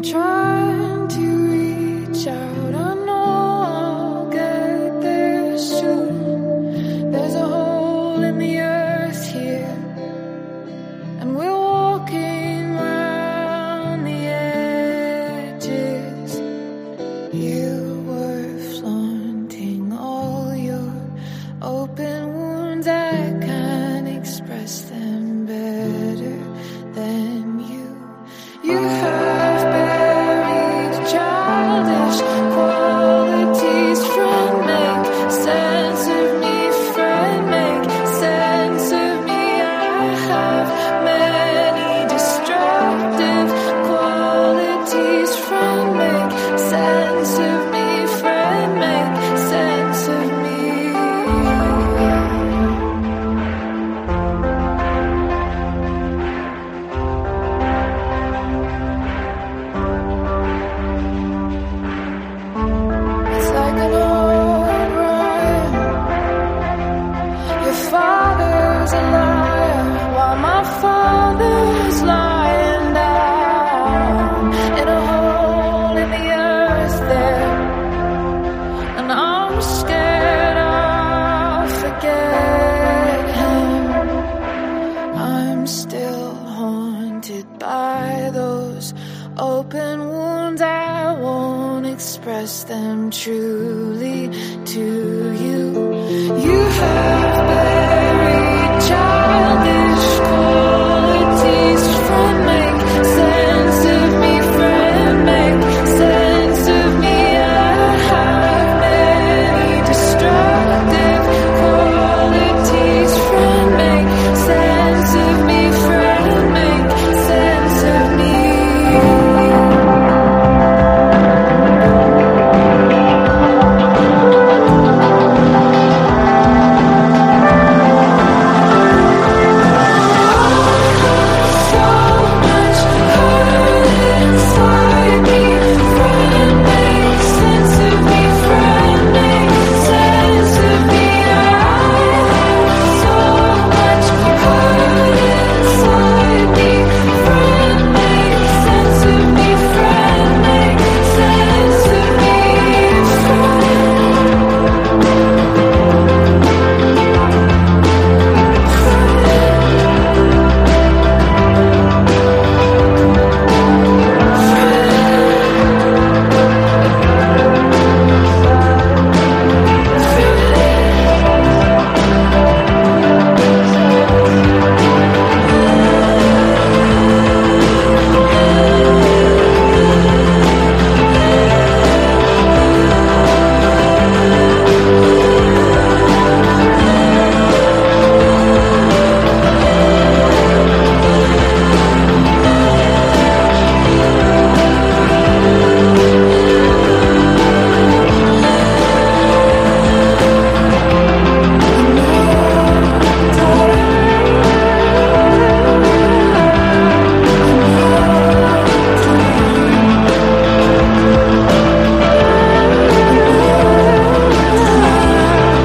trying to reach out. I know I'll get there soon. There's a hole in the earth here, and we're walking round the edges. You were flaunting all your open wounds. I can't express them better than you. You have buried childish qualities. Friend, make sense of me. Friend, make sense of me. I have many destructive qualities. Friend, make sense of me. Friend, make sense of me. It's like an old rhyme. Your father's a liar while my father's lying down in a hole in the earth there. And I'm scared I'll forget him. I'm still haunted by those open wounds. I won't express them truly to you. You have buried child.